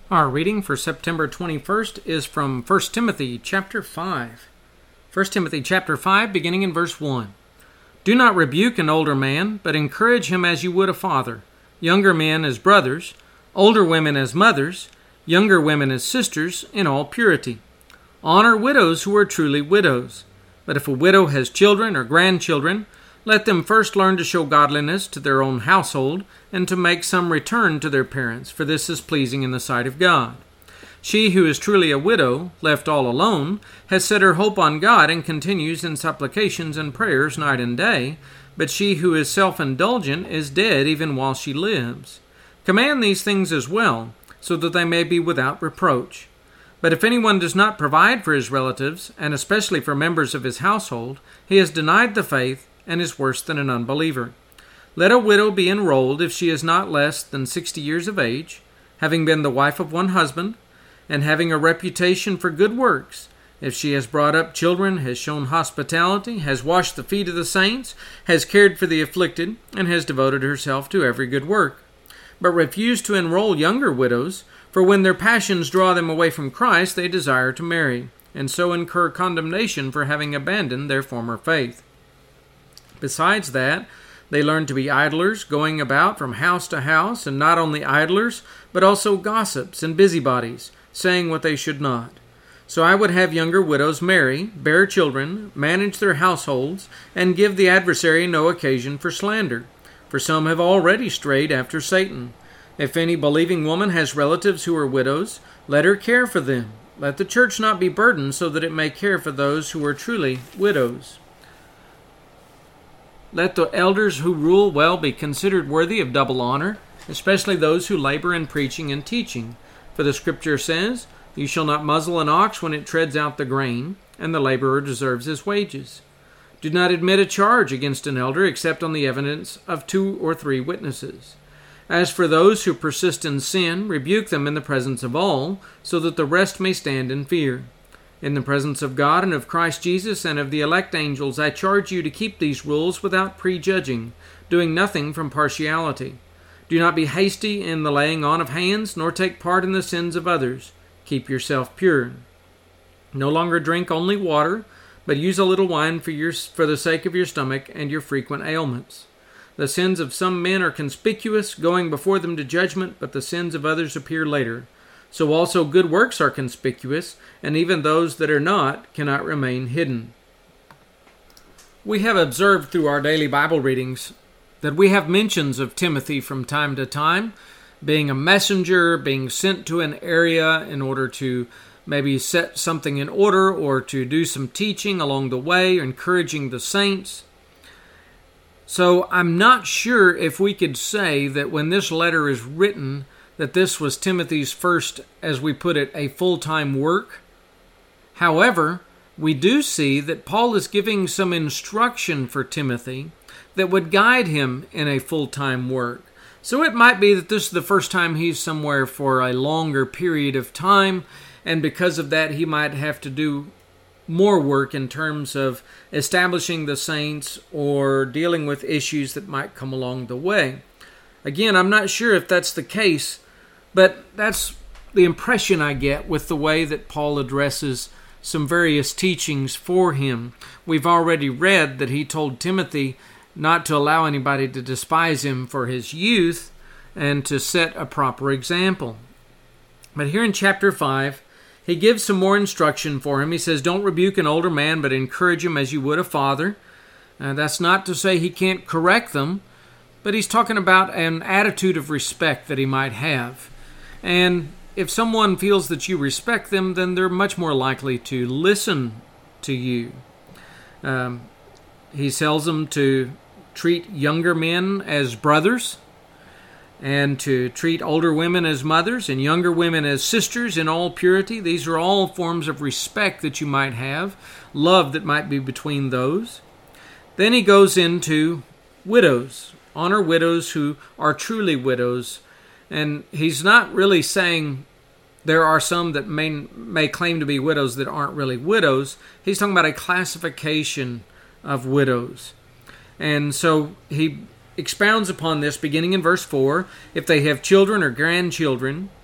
Our reading for September 21st is from 1 Timothy chapter 5. 1 Timothy chapter 5, beginning in verse 1. Do not rebuke an older man, but encourage him as you would a father, younger men as brothers, older women as mothers, younger women as sisters, in all purity. Honor widows who are truly widows. But if a widow has children or grandchildren, let them first learn to show godliness to their own household, and to make some return to their parents, for this is pleasing in the sight of God. She who is truly a widow, left all alone, has set her hope on God, and continues in supplications and prayers night and day, but she who is self-indulgent is dead even while she lives. Command these things as well, so that they may be without reproach. But if anyone does not provide for his relatives, and especially for members of his household, he has denied the faith, and is worse than an unbeliever. Let a widow be enrolled if she is not less than 60 years of age, having been the wife of one husband, and having a reputation for good works, if she has brought up children, has shown hospitality, has washed the feet of the saints, has cared for the afflicted, and has devoted herself to every good work. But refuse to enroll younger widows, for when their passions draw them away from Christ, they desire to marry, and so incur condemnation for having abandoned their former faith. Besides that, they learn to be idlers, going about from house to house, and not only idlers, but also gossips and busybodies, saying what they should not. So I would have younger widows marry, bear children, manage their households, and give the adversary no occasion for slander. For some have already strayed after Satan. If any believing woman has relatives who are widows, let her care for them. Let the church not be burdened, so that it may care for those who are truly widows. Let the elders who rule well be considered worthy of double honor, especially those who labor in preaching and teaching. For the Scripture says, You shall not muzzle an ox when it treads out the grain, and the laborer deserves his wages. Do not admit a charge against an elder except on the evidence of 2 or 3 witnesses. As for those who persist in sin, rebuke them in the presence of all, so that the rest may stand in fear. In the presence of God and of Christ Jesus and of the elect angels, I charge you to keep these rules without prejudging, doing nothing from partiality. Do not be hasty in the laying on of hands, nor take part in the sins of others. Keep yourself pure. No longer drink only water, but use a little wine for the sake of your stomach and your frequent ailments. The sins of some men are conspicuous, going before them to judgment, but the sins of others appear later. So also good works are conspicuous, and even those that are not cannot remain hidden. We have observed through our daily Bible readings that we have mentions of Timothy from time to time, being a messenger, being sent to an area in order to maybe set something in order or to do some teaching along the way, encouraging the saints. So I'm not sure if we could say that when this letter is written, that this was Timothy's first, as we put it, a full-time work. However, we do see that Paul is giving some instruction for Timothy that would guide him in a full-time work. So it might be that this is the first time he's somewhere for a longer period of time, and because of that he might have to do more work in terms of establishing the saints or dealing with issues that might come along the way. Again, I'm not sure if that's the case, but that's the impression I get with the way that Paul addresses some various teachings for him. We've already read that he told Timothy not to allow anybody to despise him for his youth and to set a proper example. But here in chapter 5, he gives some more instruction for him. He says, don't rebuke an older man, but encourage him as you would a father. That's not to say he can't correct them, but he's talking about an attitude of respect that he might have. And if someone feels that you respect them, then they're much more likely to listen to you. He tells them to treat younger men as brothers, and to treat older women as mothers, and younger women as sisters in all purity. These are all forms of respect that you might have, love that might be between those. Then he goes into widows. Honor widows who are truly widows. And he's not really saying there are some that may claim to be widows that aren't really widows. He's talking about a classification of widows. And so he expounds upon this beginning in verse 4. If they have children or grandchildren,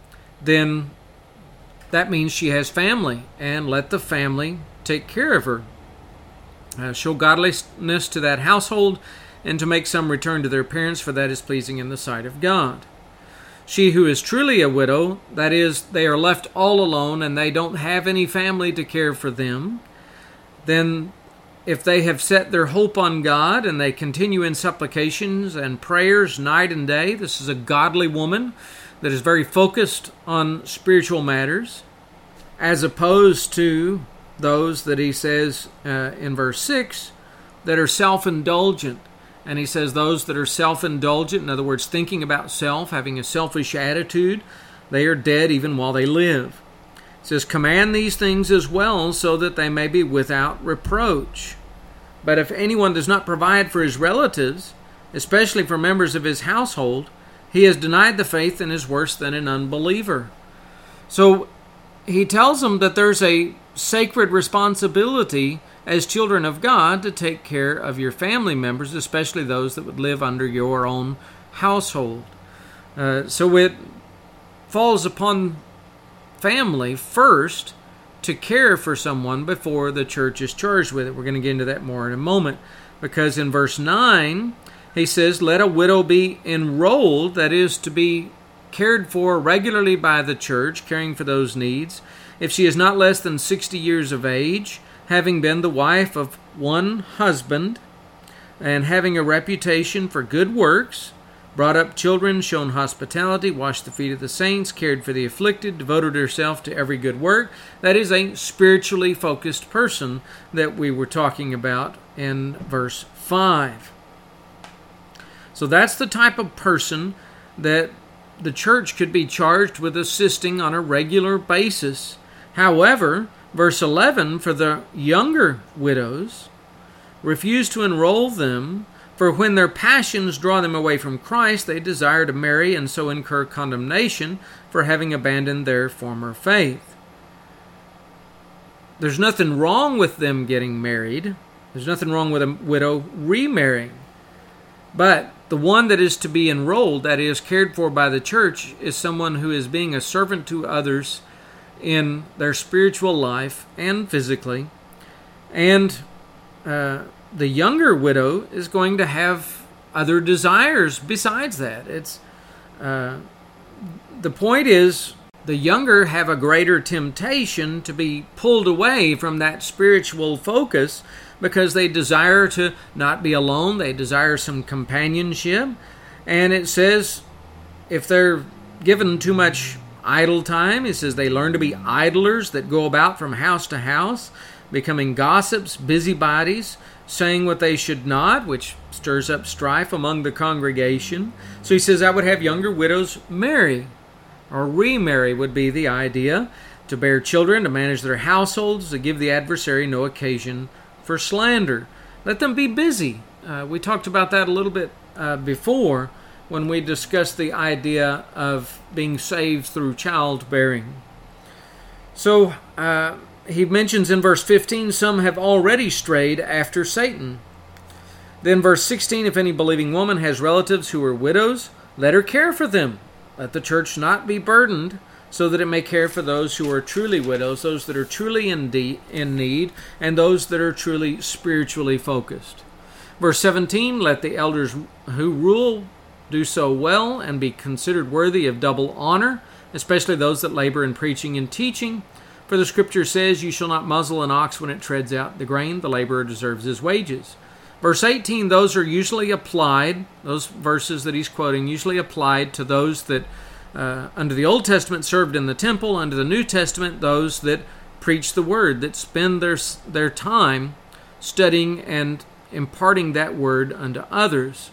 then that means she has family, and let the family take care of her. Show godliness to that household, and to make some return to their parents, for that is pleasing in the sight of God. She who is truly a widow, that is, they are left all alone and they don't have any family to care for them, then if they have set their hope on God and they continue in supplications and prayers night and day, this is a godly woman that is very focused on spiritual matters, as opposed to those that he says in verse 6 that are self-indulgent. And he says those that are self-indulgent, in other words, thinking about self, having a selfish attitude, they are dead even while they live. It says, command these things as well, so that they may be without reproach. But if anyone does not provide for his relatives, especially for members of his household, he has denied the faith and is worse than an unbeliever. So he tells them that there's a sacred responsibility as children of God to take care of your family members, especially those that would live under your own household. So it falls upon family first to care for someone before the church is charged with it. We're going to get into that more in a moment, because in verse 9 he says, let a widow be enrolled, that is, to be cared for regularly by the church, caring for those needs, if she is not less than 60 years of age, having been the wife of one husband, and having a reputation for good works, brought up children, shown hospitality, washed the feet of the saints, cared for the afflicted, devoted herself to every good work. That is a spiritually focused person that we were talking about in verse 5. So that's the type of person that the church could be charged with assisting on a regular basis. However, verse 11, for the younger widows, refuse to enroll them, for when their passions draw them away from Christ, they desire to marry and so incur condemnation for having abandoned their former faith. There's nothing wrong with them getting married. There's nothing wrong with a widow remarrying. But the one that is to be enrolled, that is cared for by the church, is someone who is being a servant to others in their spiritual life and physically. And the younger widow is going to have other desires besides that. It's the point is, the younger have a greater temptation to be pulled away from that spiritual focus because they desire to not be alone. They desire some companionship. And it says if they're given too much idle time, it says they learn to be idlers that go about from house to house, becoming gossips, busybodies, saying what they should not, which stirs up strife among the congregation. So he says, I would have younger widows marry, or remarry would be the idea, to bear children, to manage their households, to give the adversary no occasion for slander. Let them be busy. We talked about that a little bit before when we discussed the idea of being saved through childbearing. So he mentions in verse 15, some have already strayed after Satan. Then verse 16, if any believing woman has relatives who are widows, let her care for them. Let the church not be burdened, so that it may care for those who are truly widows, those that are truly in need, and those that are truly spiritually focused. Verse 17, let the elders who rule do so well and be considered worthy of double honor, especially those that labor in preaching and teaching. For the Scripture says, you shall not muzzle an ox when it treads out the grain. The laborer deserves his wages. Verse 18, those are usually applied, those verses that he's quoting, usually applied to those that under the Old Testament served in the temple, under the New Testament those that preach the Word, that spend their time studying and imparting that Word unto others.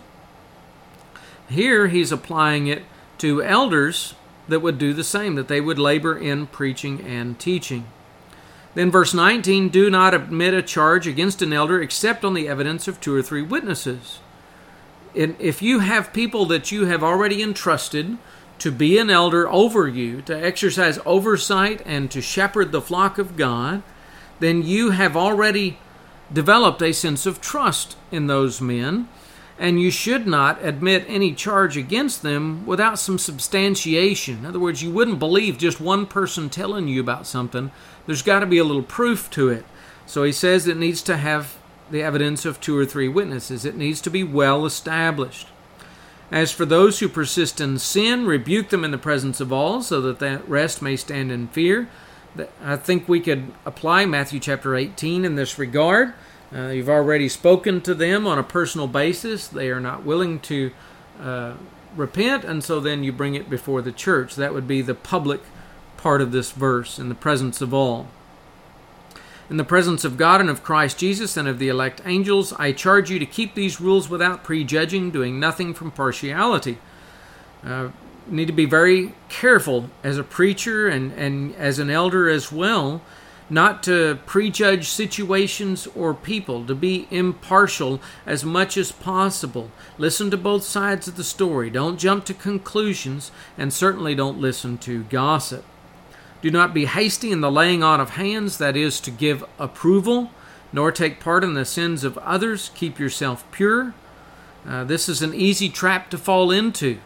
Here he's applying it to elders that would do the same, that they would labor in preaching and teaching. Then verse 19, do not admit a charge against an elder except on the evidence of 2 or 3 witnesses. If you have people that you have already entrusted to be an elder over you, to exercise oversight and to shepherd the flock of God, then you have already developed a sense of trust in those men. And you should not admit any charge against them without some substantiation. In other words, you wouldn't believe just one person telling you about something. There's got to be a little proof to it. So he says it needs to have the evidence of 2 or 3 witnesses. It needs to be well established. As for those who persist in sin, rebuke them in the presence of all, so that the rest may stand in fear. I think we could apply Matthew chapter 18 in this regard. You've already spoken to them on a personal basis. They are not willing to repent, and so then you bring it before the church. That would be the public part of this verse, in the presence of all. In the presence of God and of Christ Jesus and of the elect angels, I charge you to keep these rules without prejudging, doing nothing from partiality. You need to be very careful as a preacher and as an elder as well, not to prejudge situations or people, to be impartial as much as possible. Listen to both sides of the story. Don't jump to conclusions, and certainly don't listen to gossip. Do not be hasty in the laying on of hands, that is, to give approval, nor take part in the sins of others. Keep yourself pure. This is an easy trap to fall into.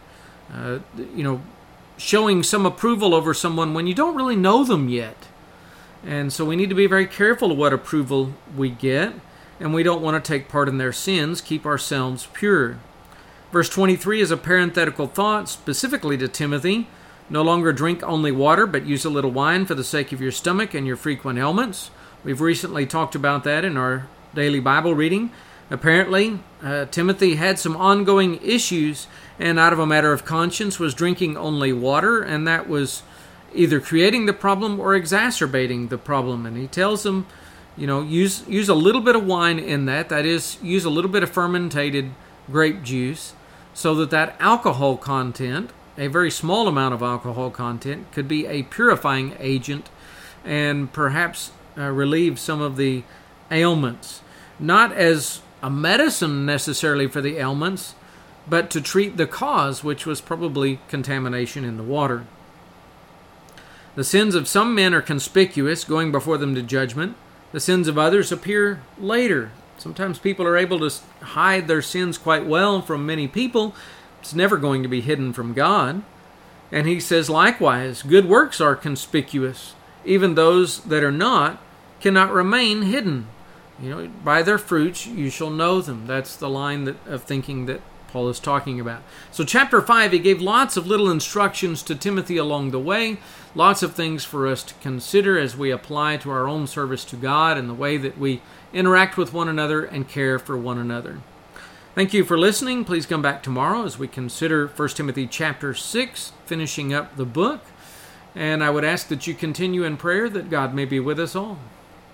Showing some approval over someone when you don't really know them yet. And so we need to be very careful of what approval we get, and we don't want to take part in their sins. Keep ourselves pure. Verse 23 is a parenthetical thought specifically to Timothy. No longer drink only water, but use a little wine for the sake of your stomach and your frequent ailments. We've recently talked about that in our daily Bible reading. Apparently, Timothy had some ongoing issues, and out of a matter of conscience was drinking only water, and that was either creating the problem or exacerbating the problem. And he tells them, use a little bit of wine in that. That is, use a little bit of fermented grape juice, so that alcohol content, a very small amount of alcohol content, could be a purifying agent and perhaps relieve some of the ailments. Not as a medicine necessarily for the ailments, but to treat the cause, which was probably contamination in the water. The sins of some men are conspicuous, going before them to judgment. The sins of others appear later. Sometimes people are able to hide their sins quite well from many people. It's never going to be hidden from God. And he says, likewise, good works are conspicuous. Even those that are not cannot remain hidden. By their fruits you shall know them. That's the line of thinking that Paul is talking about. So chapter 5, he gave lots of little instructions to Timothy along the way, lots of things for us to consider as we apply to our own service to God and the way that we interact with one another and care for one another. Thank you for listening. Please come back tomorrow as we consider 1 Timothy chapter 6, finishing up the book. And I would ask that you continue in prayer that God may be with us all.